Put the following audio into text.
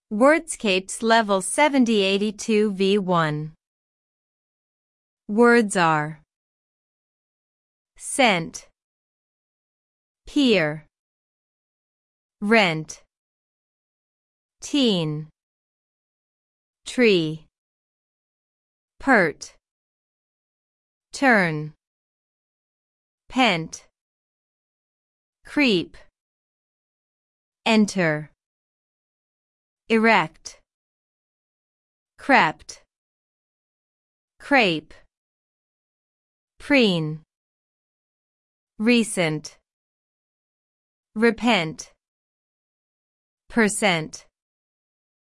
Wordscapes Level 7082 V1. Words are cent, peer, rent, teen, tree, pert, turn, pent, creep, enter, erect, crept, crepe, preen, recent, repent, percent.